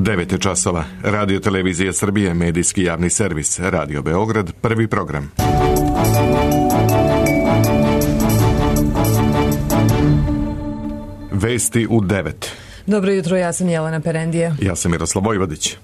9 časova. Radio Televizija Srbije, medijski javni servis, Radio Beograd, prvi program. Vesti u 9. Dobro jutro, ja sam Jelena Perendija. Ja sam Miroslav Vojvodić.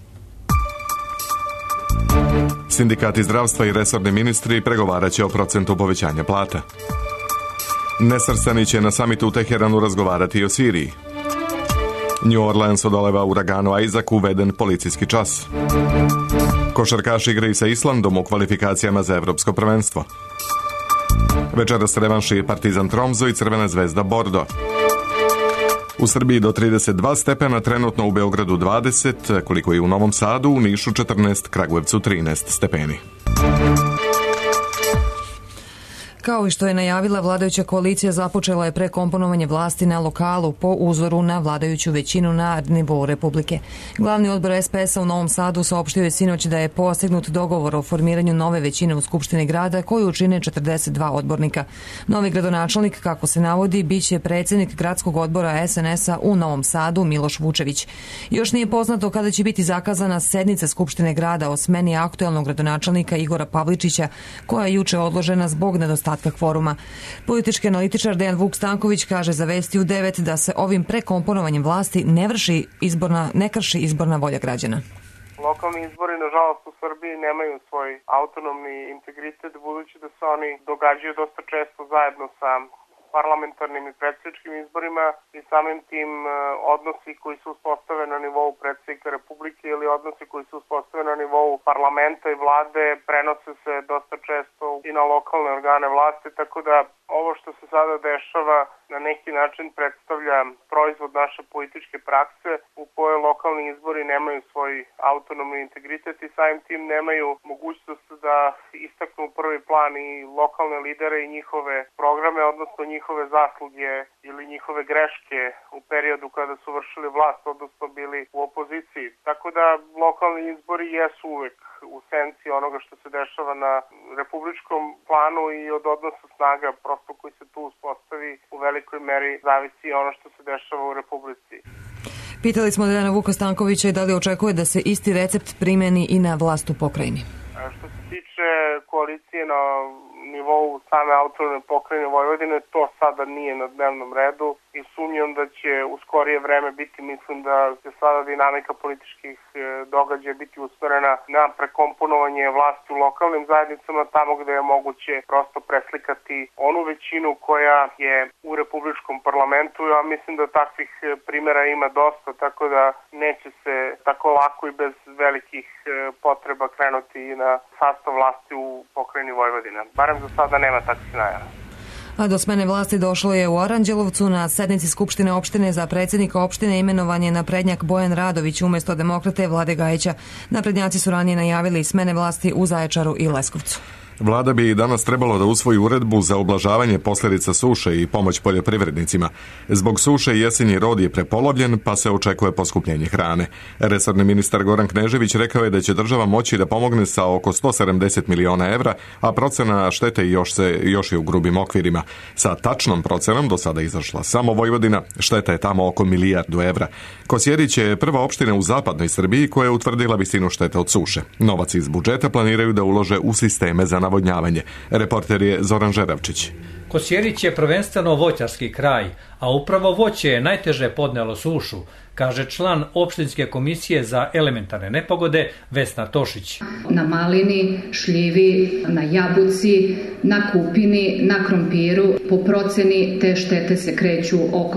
Sindikati zdravstva i resorni ministri pregovarat će o procentu povećanja plata. Nesvrstani će na samitu u Teheranu razgovarati i o Siriji. New Orleans odoleva uraganu Isaac, uveden policijski čas. Košarkaš igraju sa Islandom u kvalifikacijama za evropsko prvenstvo. Večeras revanši Partizan Tromso i Crvena zvezda Bordo. U Srbiji do 32 stepena, trenutno u Beogradu 20, koliko i u Novom Sadu, u Nišu 14, Kragujevcu 13 stepeni. Kao i što je najavila, vladajuća koalicija započela je prekomponovanje vlasti na lokalu po uzoru na vladajuću većinu na nivou Republike. Glavni odbor SPS-a u Novom Sadu saopštio je sinoć da je postignut dogovor o formiranju nove većine u Skupštini grada koju čine 42 odbornika. Novi gradonačelnik, kako se navodi, biće predsjednik gradskog odbora SNS-a u Novom Sadu Miloš Vučević. Još nije poznato kada će biti zakazana sednica Skupštine grada o smeni aktuelnog gradonačelnika Igora Pavličića, koja je juče odložena zbog nedostatka kvoruma. Politički analitičar Dejan Vuk Stanković kaže za Vesti u 9 da se ovim prekomponovanjem vlasti ne krši izborna volja građana. Lokalni izbori, nažalost, u Srbiji nemaju svoj autonomni integritet, budući da se oni događaju dosta često zajedno sa parlamentarnim i predsjedničkim izborima i samim tim odnosi koji se uspostave na nivou predsjednika Republike ili odnosi koji se uspostave na nivou parlamenta i vlade prenose se dosta često i na lokalne organe vlasti, tako da ovo što se sada dešava na neki način predstavlja proizvod naše političke prakse u kojoj lokalni izbori nemaju svoj autonomni integritet i samim tim nemaju mogućnost da istaknu u prvi plan i lokalne lidere i njihove programe, odnosno njihove zasluge ili njihove greške u periodu kada su vršili vlast, odnosno bili u opoziciji. Tako da lokalni izbori jesu uvek u senci onoga što se dešava na republičkom planu i od odnosa snaga prosto koji se tu uspostavi u velikoj meri zavisi ono što se dešava u Republici. Pitali smo Dejana Vuka Stankovića i da li očekuje da se isti recept primeni i na vlast u pokrajini. Što se tiče koalicije na nivou same autonomne pokrajine Vojvodine, to sada nije na dnevnom redu i sumnjam da će u skorije vreme biti, mislim da će sada dinamika političkih događaja biti usmerena na prekomponovanje vlasti u lokalnim zajednicama, tamo gde je moguće prosto preslikati onu većinu koja je u republičkom parlamentu. Ja mislim da takvih primjera ima dosta, tako da neće se tako lako i bez velikih potreba krenuti na sastav vlasti u pokrajini Vojvodine. Barem za sada nema takvih najava. A do smene vlasti došlo je u Aranđelovcu. Na sednici Skupštine opštine za predsjednika opštine imenovan je naprednjak Bojan Radović umjesto demokrate Vlade Gajića. Naprednjaci su ranije najavili smene vlasti u Zaječaru i Leskovcu. Vlada bi danas trebalo da usvoji uredbu za ublažavanje posljedica suše i pomoć poljoprivrednicima. Zbog suše jesenji rod je prepolovljen, pa se očekuje poskupljenje hrane. Resorni ministar Goran Knežević rekao je da će država moći da pomogne sa oko 170 miliona evra, a procena štete još je u grubim okvirima. Sa tačnom procenom do sada izašla samo Vojvodina, šteta je tamo oko milijardu evra. Kosjerić je prva opština u zapadnoj Srbiji koja je utvrdila visinu štete od suše. Novac iz budžeta planiraju da ulože u sisteme za navodnjavanje. Reporter je Zoran Žeravčić. Kosjerić je prvenstveno voćarski kraj, a upravo voće je najteže podnelo sušu, kaže član opštinske komisije za elementarne nepogode Vesna Tošić. Na malini, šljivi, na jabuci, na kupini, na krompiru, po proceni te štete se kreću oko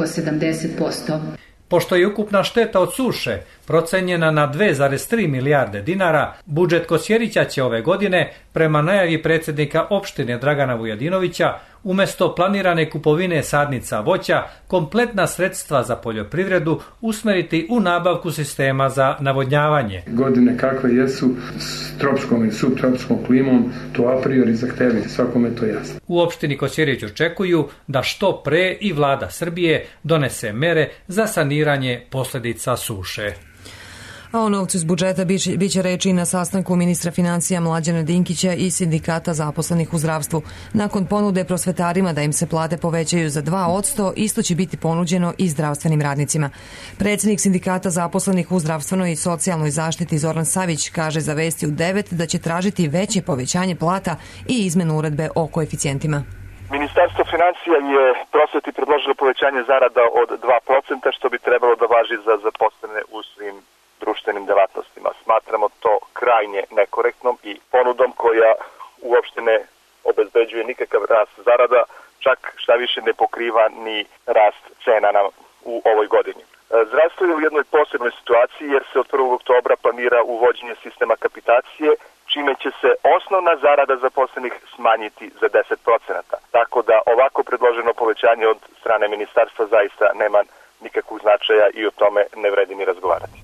70%. Pošto je ukupna šteta od suše procenjena na 2,3 milijarde dinara, budžet Kosjerića će ove godine, prema najavi predsjednika opštine Dragana Vujadinovića, umjesto planirane kupovine sadnica voća, kompletna sredstva za poljoprivredu usmeriti u nabavku sistema za navodnjavanje. Godine kakve jesu s tropskom i subtropskom klimom, to a priori zahtevaju, svakome to jasno. U opštini Kosjerić očekuju da što pre i vlada Srbije donese mere za saniranje posljedica suše. A o novcu iz budžeta biće reči i na sastanku ministra financija Mlađana Dinkića i sindikata zaposlenih u zdravstvu. Nakon ponude prosvetarima da im se plate povećaju za 2%, isto će biti ponuđeno i zdravstvenim radnicima. Predsjednik sindikata zaposlenih u zdravstvenoj i socijalnoj zaštiti Zoran Savić kaže za Vesti u 9 da će tražiti veće povećanje plata i izmenu uredbe o koeficijentima. Ministarstvo financija je prosveti predložilo povećanje zarada od 2%, što bi trebalo da važi za zaposlene u svim društvenim delatnostima. Smatramo to krajnje nekorektnom i ponudom koja uopšte ne obezbeđuje nikakav rast zarada, čak šta više ne pokriva ni rast cena u ovoj godini. Zdravstvo je u jednoj posebnoj situaciji jer se od 1. oktobra planira uvođenje sistema kapitacije, čime će se osnovna zarada zaposlenih smanjiti za 10%. Tako da ovako predloženo povećanje od strane ministarstva zaista nema nikakvog značaja i o tome ne vredi ni razgovarati.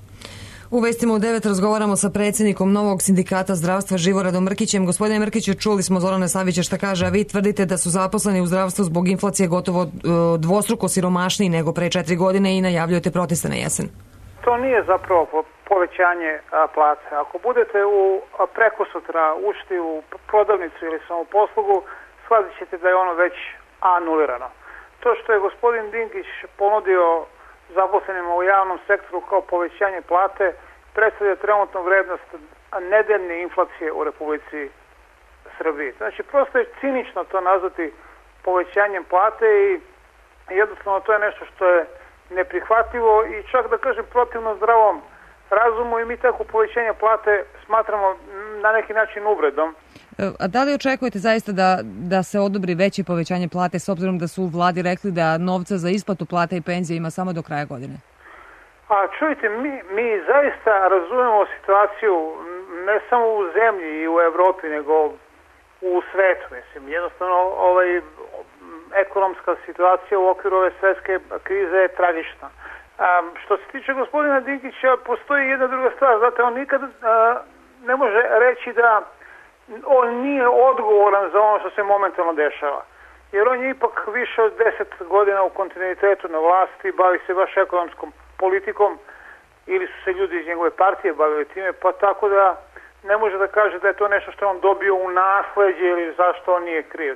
U Vestima u 9 razgovaramo sa predsjednikom novog sindikata zdravstva Živoradom Mrkićem. Gospodine Mrkiću, čuli smo Zorana Savića šta kaže, a vi tvrdite da su zaposleni u zdravstvu zbog inflacije gotovo dvostruko siromašniji nego pre 4 godine i najavljujete proteste na jesen. To nije zapravo povećanje plate. Ako budete preko sutra ušli u prodavnicu ili samoposlugu, shvatit ćete da je ono već anulirano. To što je gospodin Dinkić ponudio zaposlenima u javnom sektoru kao povećanje plate predstavlja trenutnu vrednost nedeljne inflacije u Republici Srbiji. Znači, prosto je cinično to nazvati povećanjem plate i jednostavno to je nešto što je neprihvatljivo i čak da kažem protivno zdravom razumu i mi tako povećanje plate smatramo na neki način uvredom. A da li očekujete zaista da se odobri veće povećanje plate s obzirom da su u vladi rekli da novca za isplatu plata i penzije ima samo do kraja godine? A čujte, mi zaista razumemo situaciju ne samo u zemlji i u Evropi, nego u svetu. Mislim, jednostavno ekonomska situacija u okviru ove svetske krize je tragična. Što se tiče gospodina Dinkića, postoji jedna druga stvar. Znate, on nikad ne može reći da on nije odgovoran za ono što se momentalno dešava. Jer on je ipak više od 10 godina u kontinuitetu na vlasti, bavi se baš ekonomskom politikom ili su se ljudi iz njegove partije bavili time, pa tako da ne može da kaže da je to nešto što on dobio u nasleđe ili zašto on nije kriv.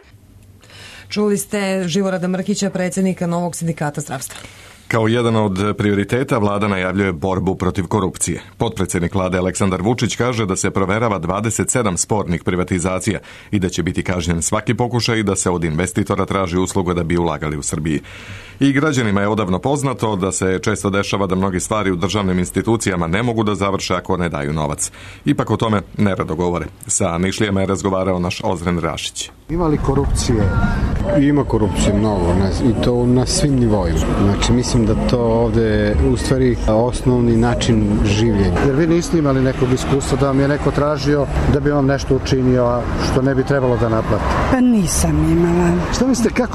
Čuli ste Živorada Mrkića, predsjednika novog sindikata zdravstva. Kao jedan od prioriteta vlada najavljuje borbu protiv korupcije. Potpredsjednik vlade Aleksandar Vučić kaže da se proverava 27 spornih privatizacija i da će biti kažnjen svaki pokušaj da se od investitora traži usluga da bi ulagali u Srbiji. I građanima je odavno poznato da se često dešava da mnogi stvari u državnim institucijama ne mogu da završe ako ne daju novac. Ipak o tome nerado govore. Sa Nišlijama je razgovarao naš Ozren Rašić. Ima li korupcije? Ima korupcije mnogo i to na svim nivoima. Znači mislim da to ovde u stvari osnovni način življenja. Jer vi niste imali nekog iskustva da vam je neko tražio da bi vam nešto učinio što ne bi trebalo da naplati? Pa nisam imala. Šta mislite,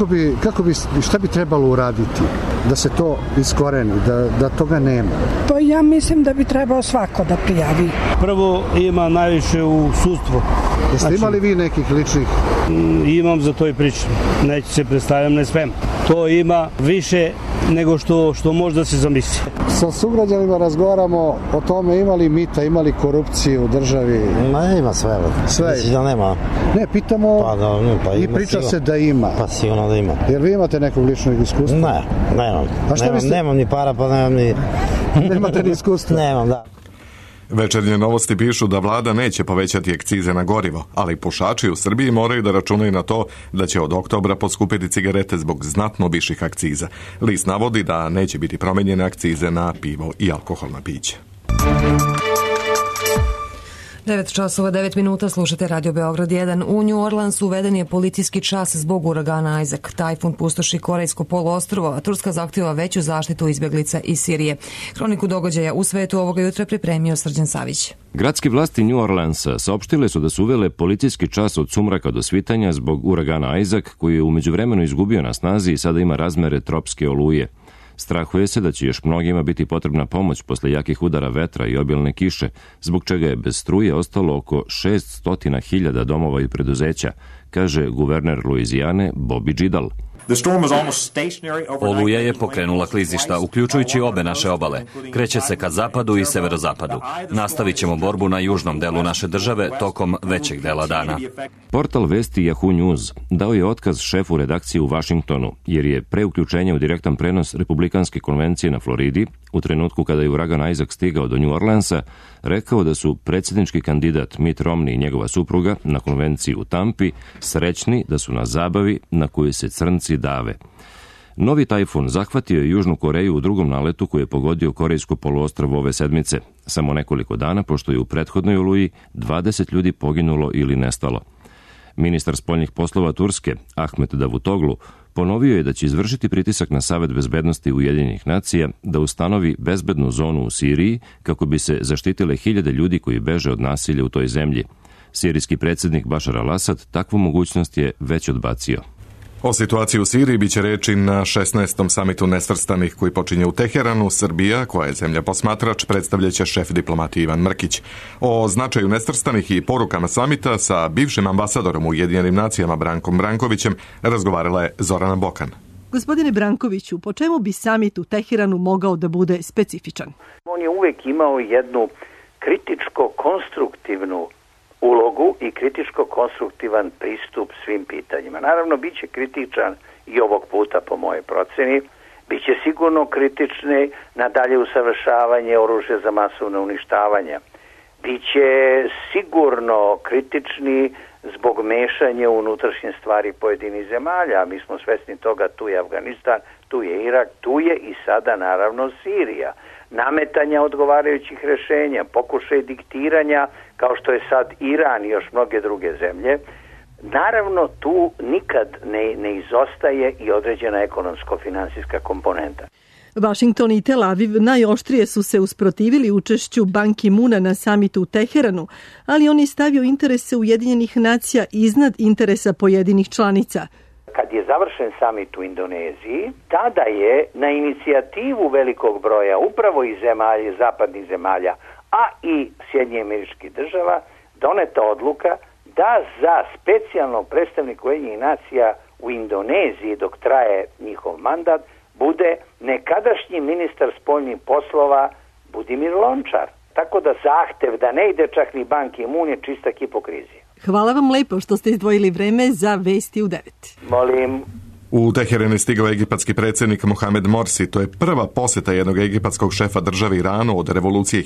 šta bi trebalo uraditi da se to iskoreni, da toga nema? Pa ja mislim da bi trebao svako da prijavi. Prvo ima najviše u sudstvu. Jeste imali vi nekih ličnih? Imam, za to i pričam. Neću se predstavljam, ne smem. To ima više nego što možda se zamisli. Sa sugrađanima razgovaramo o tome ima li mita, ima li korupcije u državi? Ima sve. Sve? Mislim da nema. Ne, pitamo i priča sigurno. Se da ima. Pa sigurno da ima. Jer vi imate nekog ličnog iskustva? Ne, nemam. Nemam ni para, pa nemam ni... Nemate ni iskustva? Nemam, da. Večernje novosti pišu da vlada neće povećati akcize na gorivo, ali pušači u Srbiji moraju da računaju na to da će od oktobra poskupiti cigarete zbog znatno viših akciza. List navodi da neće biti promenjene akcize na pivo i alkoholna pića. 9 časova 9 minuta, slušate Radio Beograd 1. U New Orleansu uveden je policijski čas zbog uragana Isaac. Tajfun pustoši Korejsko poluostrvo, a Turska zahtjeva veću zaštitu izbjeglica iz Sirije. Kroniku događaja u svetu ovoga jutra pripremio Srđan Savić. Gradske vlasti New Orleansa saopštile su da su uvele policijski čas od sumraka do svitanja zbog uragana Isaac, koji je u međuvremenu izgubio na snazi i sada ima razmere tropske oluje. Strahuje se da će još mnogima biti potrebna pomoć posle jakih udara vetra i obilne kiše, zbog čega je bez struje ostalo oko 600.000 domova i preduzeća, kaže guverner Luizijane Bobby Jindal. Oluja je pokrenula klizišta, uključujući obe naše obale. Kreće se ka zapadu i severozapadu. Nastavit ćemo borbu na južnom delu naše države tokom većeg dela dana. Portal vesti Yahoo News dao je otkaz šefu redakcije u Vašingtonu, jer je pre uključenja u direktan prenos Republikanske konvencije na Floridi, u trenutku kada je uragan Isaac stigao do New Orleansa, rekao da su predsjednički kandidat Mitt Romney i njegova supruga na konvenciji u Tampi srećni da su na zabavi na koju se crnci dave. Novi tajfun zahvatio je Južnu Koreju u drugom naletu koji je pogodio Korejsko poluostrvo ove sedmice, samo nekoliko dana pošto je u prethodnoj oluji 20 ljudi poginulo ili nestalo. Ministar spoljnih poslova Turske, Ahmet Davutoglu, ponovio je da će izvršiti pritisak na Savet bezbednosti Ujedinjenih nacija da ustanovi bezbednu zonu u Siriji kako bi se zaštitile hiljade ljudi koji beže od nasilja u toj zemlji. Sirijski predsjednik Bašar al-Asad takvu mogućnost je već odbacio. O situaciji u Siriji biće reči na 16. samitu nesvrstanih koji počinje u Teheranu. Srbija, koja je zemlja posmatrač, predstavljaće šef diplomatije Ivan Mrkić. O značaju nesvrstanih i porukama samita sa bivšim ambasadorom u Ujedinjenim nacijama Brankom Brankovićem razgovarala je Zorana Bokan. Gospodine Brankoviću, po čemu bi samit u Teheranu mogao da bude specifičan? On je uvek imao jednu kritičko-konstruktivnu ulogu i kritičko-konstruktivan pristup svim pitanjima. Naravno, bit će kritičan i ovog puta po mojoj proceni. Biće sigurno kritični na dalje usavršavanje oružja za masovno uništavanje. Biće sigurno kritični zbog mešanja u unutrašnje stvari pojedinih zemalja. Mi smo svesni toga, tu je Afganistan, tu je Irak, tu je i sada naravno Sirija. Nametanja odgovarajućih rešenja, pokušaj diktiranja kao što je sad Iran i još mnoge druge zemlje. Naravno, tu nikad ne izostaje i određena ekonomsko-finansijska komponenta. Vašington i Tel Aviv najoštrije su se usprotivili učešću Ban Ki-muna na samitu u Teheranu, ali on je stavio interese Ujedinjenih nacija iznad interesa pojedinih članica. Kad je završen samit u Indoneziji, tada je na inicijativu velikog broja upravo iz zemalja, zapadnih zemalja, a i Sjedinjenih Američkih Država, doneta odluka da za specijalnog predstavnika Ujedinjenih nacija u Indoneziji dok traje njihov mandat bude nekadašnji ministar spoljnih poslova Budimir Lončar. Tako da zahtev da ne ide čak ni Ban Ki-mun je čista hipokrizija. Hvala vam lepo što ste izdvojili vreme za Vesti u 9. Molim. U Teheran je stigao egipatski predsjednik Mohamed Morsi. To je prva posjeta jednog egipatskog šefa države Iranu od revolucije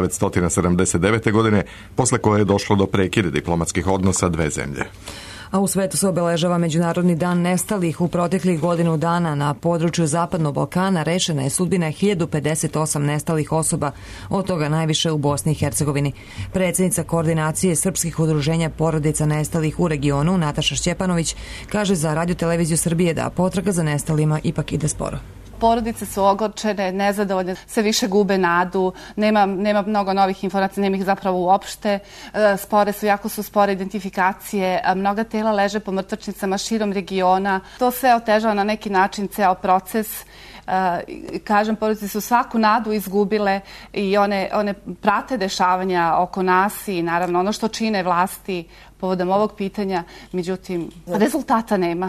1979. godine, posle koje je došlo do prekida diplomatskih odnosa dve zemlje. A u svetu se obeležava Međunarodni dan nestalih. U proteklih godinu dana na području Zapadnog Balkana rešena je sudbina 1058 nestalih osoba, od toga najviše u Bosni i Hercegovini. Predsjednica koordinacije srpskih udruženja porodica nestalih u regionu, Nataša Šćepanović, kaže za Radio Televiziju Srbije da potraga za nestalima ipak ide sporo. Porodice su ogorčene, nezadovoljne, sve više gube nadu, nema mnogo novih informacija, nema ih zapravo uopšte, jako su spore identifikacije, mnoga tela leže po mrtvačnicama širom regiona. To sve otežava na neki način ceo proces. Kažem, porodice su svaku nadu izgubile i one prate dešavanja oko nas i naravno ono što čine vlasti povodom ovog pitanja, međutim, rezultata nema.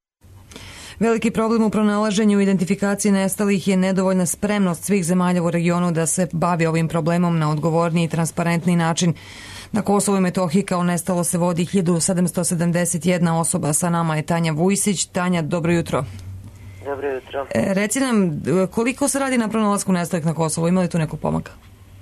Veliki problem u pronalaženju i identifikaciji nestalih je nedovoljna spremnost svih zemalja u regionu da se bavi ovim problemom na odgovorniji i transparentni način. Na Kosovu i Metohiji kao nestalo se vodi 1771 osoba. Sa nama je Tanja Vujsić. Tanja, dobro jutro. Dobro jutro. Reci nam, koliko se radi na pronalasku nestalih na Kosovu? Ima li tu neku pomaka?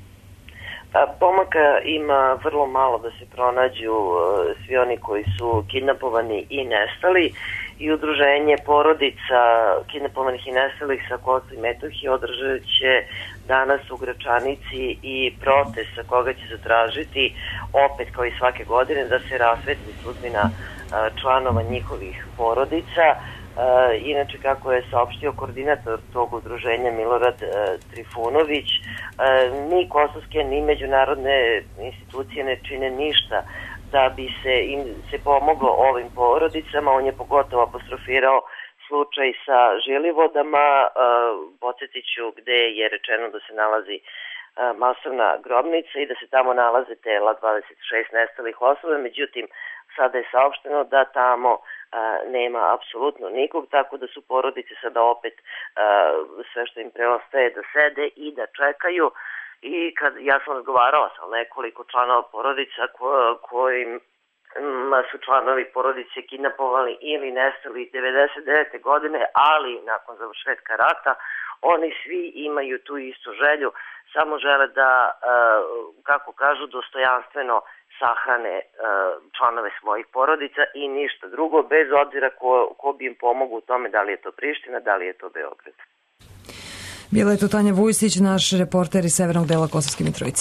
Pomaka ima vrlo malo da se pronađu svi oni koji su kidnapovani i nestali. I udruženje porodica kidnapovanih i nestalih sa Kosova i Metohije održat će danas u Gračanici i protest sa koga će zatražiti opet kao i svake godine da se rasvetli sudbina članova njihovih porodica. Inače, kako je saopštio koordinator tog udruženja Milorad Trifunović, ni kosovske ni međunarodne institucije ne čine ništa da bi se pomoglo ovim porodicama. On je pogotovo apostrofirao slučaj sa Žilivodama, podsjetit ću gde je rečeno da se nalazi masovna grobnica i da se tamo nalaze tela 26 nestalih osoba, međutim sada je saopšteno da tamo nema apsolutno nikog, tako da su porodice sada opet sve što im preostaje da sede i da čekaju. I kad ja sam razgovarala sa nekoliko članova porodica kojima su članovi porodice kidnapovali ili nestali 99. godine, ali nakon završetka rata, oni svi imaju tu istu želju, samo žele da, kako kažu, dostojanstveno sahrane članove svojih porodica i ništa drugo, bez obzira ko bi im pomogao u tome, da li je to Priština, da li je to Beograd. Bila je to Tanja Vujsić, naš reporter iz severnog dela Kosovske Mitrovice.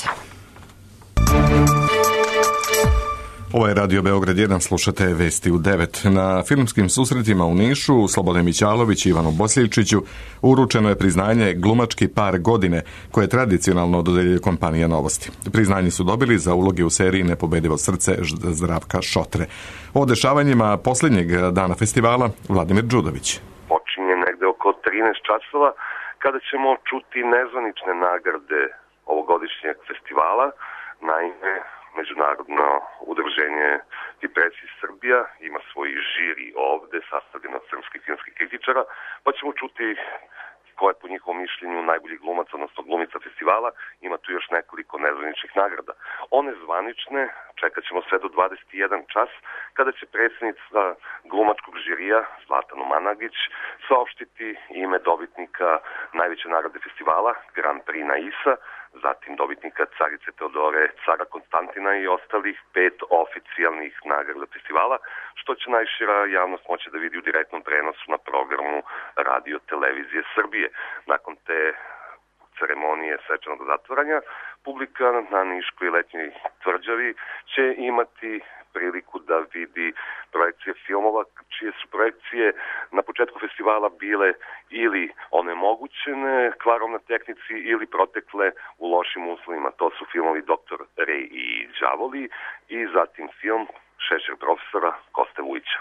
Ovo je Radio Beograd 1, slušate Vesti u 9. Na filmskim susretima u Nišu, Slobodne Mićalović i Ivanu Bosiljčiću uručeno je priznanje Glumački par godine, koje tradicionalno dodeljuje kompanija Novosti. Priznanje su dobili za uloge u seriji Nepobedivo srce Zdravka Šotre. O dešavanjima posljednjeg dana festivala Vladimir Đudović. Počinje negde oko 13 časova, kada ćemo čuti nezvanične nagrade ovogodišnjeg festivala. Naime, Međunarodno udruženje Pipreci Srbija ima svoj žiri ovde, sastavljen od srpskih filmskih kritičara, pa ćemo čuti ko je po njihovom mišljenju najbolji glumac, odnosno glumica festivala. Ima tu još nekoliko nezvaničnih nagrada. One zvanične čekat ćemo sve do 21 čas, kada će predsjednica glumačkog žirija Zlatana Managić saopštiti ime dobitnika najveće nagrade festivala, Grand Prix Naisa, zatim dobitnika Carice Teodore, Cara Konstantina i ostalih 5 oficijalnih nagrada festivala, što će najšira javnost moći da vidi u direktnom prenosu na programu Radio Televizije Srbije. Nakon te ceremonije svečanog zatvaranja, publika na Niškoj letnjoj tvrđavi će imati priliku da vidi projekcije filmova, čije su projekcije na početku festivala bile ili onemogućene kvarom na tehnici ili protekle u lošim uslovima. To su filmovi Dr. Rej i đavoli i zatim film Šešir profesora Koste Vujića.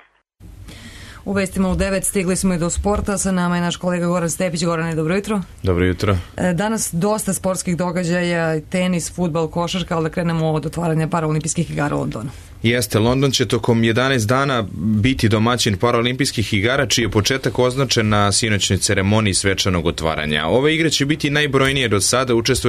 U vestima u 9 stigli smo i do sporta. Sa nama je naš kolega Goran Stepić. Gorane, dobro jutro. Dobro jutro. Danas dosta sportskih događaja, tenis, fudbal, košarka, ali da krenemo od otvaranja paraolimpijskih igara u Londonu. Jeste, London će tokom 11 dana biti domaćin paraolimpijskih igara, čiji je početak označen na sinoćnoj ceremoniji svečanog otvaranja. Ove igre će biti najbrojnije do sada, učestvuje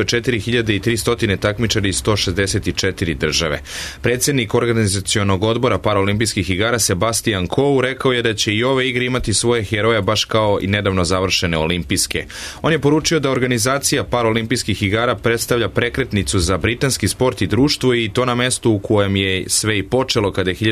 4300 takmičara iz 164 države. Predsjednik organizacionog odbora paraolimpijskih igara Sebastian Coe rekao je da će i ove igre imati svoje heroja baš kao i nedavno završene olimpijske. On je poručio da organizacija paraolimpijskih igara predstavlja prekretnicu za britanski sport i društvo i to na mestu u kojem je sve i počelo kada je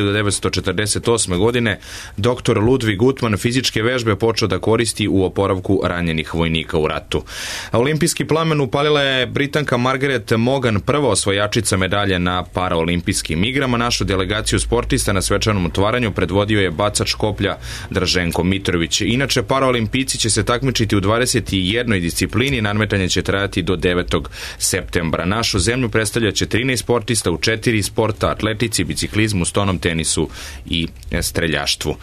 1948. godine dr. Ludwig Guttmann fizičke vežbe počeo da koristi u oporavku ranjenih vojnika u ratu. Olimpijski plamen upalila je Britanka Margaret Mogan, prva osvajačica medalje na paraolimpijskim igrama. Našu delegaciju sportista na svečanom otvaranju predvodio je bacač koplja Draženko Mitrović. Inače, paraolimpijci će se takmičiti u 21 disciplini, nadmetanje će trajati do 9. septembra. Našu zemlju predstavljaće 13 sportista u 4 sporta: atletici, biciklizmu, stonom tenisu i streljaštvu.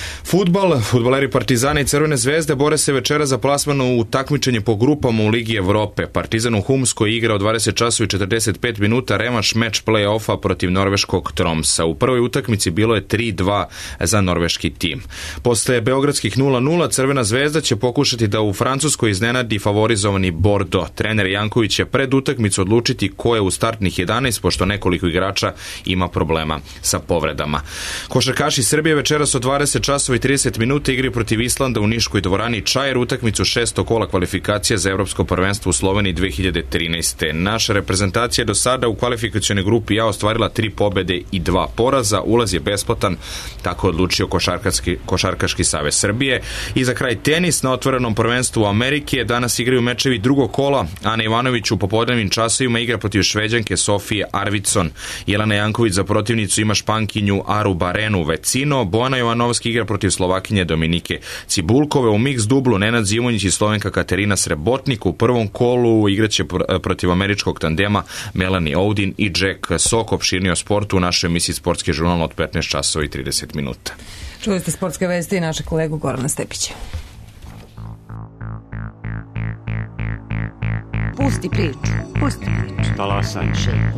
Fudbaleri Partizana i Crvene zvezde bore se večera za plasman u takmičenje po grupama u Ligi Evrope. Partizan u Humskoj igra od 20 časova i 45 minuta revanš meč play-offa protiv norveškog Tromsa. U prvoj utakmici bilo je 3-2 za norveški tim. Posle beogradskih 0-0 Crvena zvezda će pokušati da u Francuskoj iznenadi favorizovani Bordeaux. Trener Janković će pred utakmicu odlučiti ko je u startnih 11, pošto nekoliko igrača ima problema sa povredama. Košarkaši Srbije večeras od 20 časova i 30 minuta igri protiv Islanda u Niškoj dvorani Čajer, utakmicu 6. kola kvalifikacija za Evropsko prvenstvo u Sloveniji 2013. Naša reprezentacija do sada u kvalifikacionoj grupi A ostvarila 3 pobede i 2 poraza. Ulaz je besplatan, tako odlučio Košarkaški savez Srbije. I za kraj tenis na otvorenom prvenstvu Amerike. Danas igraju mečevi drugog kola. Ana Ivanović u popodnevnim časovima igra protiv Šveđanke Sofije Arvidsson. Jelena Janković za protivnicu ima Špankinju Aru Barenu Vecino. Bojana Jovanovski igra protiv Slovakinje Dominike Cibulkove. U mix dublu Nenad Zimonjić i Slovenka Katerina Srebotnik. U prvom kolu igraće protiv američkog tandema Melanie Oudin i Jack Sock. Opširnije o sportu u našoj emisiji Sportski žurnal od 15 časova i 30 minuta. Čuli ste sportske vesti i naše kolegu Gorana Stepića. Pusti priču. Talasaj.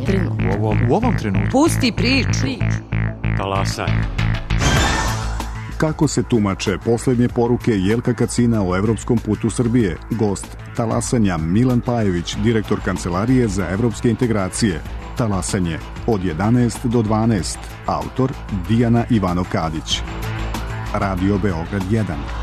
U ovom trenutku. Pusti priču. Talasaj. Kako se tumače posljednje poruke Jelka Kacina o evropskom putu Srbije? Gost talasanja Milan Pajević, direktor Kancelarije za evropske integracije. Talasanje od 11 do 12. Autor Dijana Ivano-Kadić. Radio Beograd 1.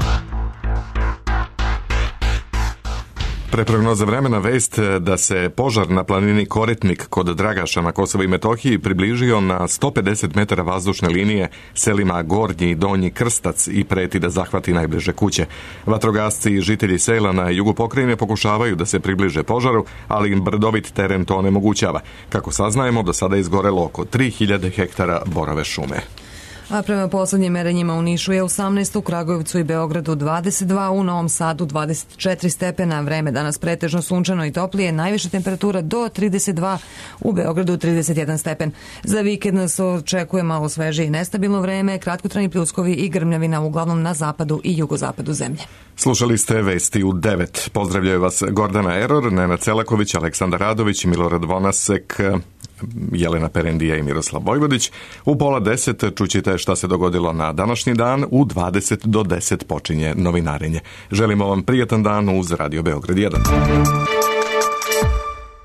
Prognoza vremena vest da se požar na planini Koritnik kod Dragaša na Kosovo i Metohiji približio na 150 metara vazdušne linije selima Gornji i Donji Krstac i preti da zahvati najbliže kuće. Vatrogasci i žitelji sela na jugu pokrajine pokušavaju da se približe požaru, ali im brdovit teren to onemogućava. Kako saznajemo, do sada je izgorelo oko 3000 hektara borove šume. A prema poslednjim merenjima u Nišu je 18, u Kragujevcu i Beogradu 22, u Novom Sadu 24 stepena, vreme danas pretežno sunčano i toplije, najviša temperatura do 32, u Beogradu 31 stepen. Za vikend nas očekuje malo sveže i nestabilno vreme, kratkotrajni pljuskovi i grmljavina uglavnom na zapadu i jugozapadu zemlje. Slušali ste vesti u 9. Pozdravljaju vas Gordana Eror, Nenad Celaković, Aleksandar Radović, Milorad Vonasek, Jelena Perendija i Miroslav Vojvodić. U 9:30 čućite šta se dogodilo na današnji dan, u 20 do 10 počinje novinarenje. Želimo vam prijatan dan uz Radio Beograd 1.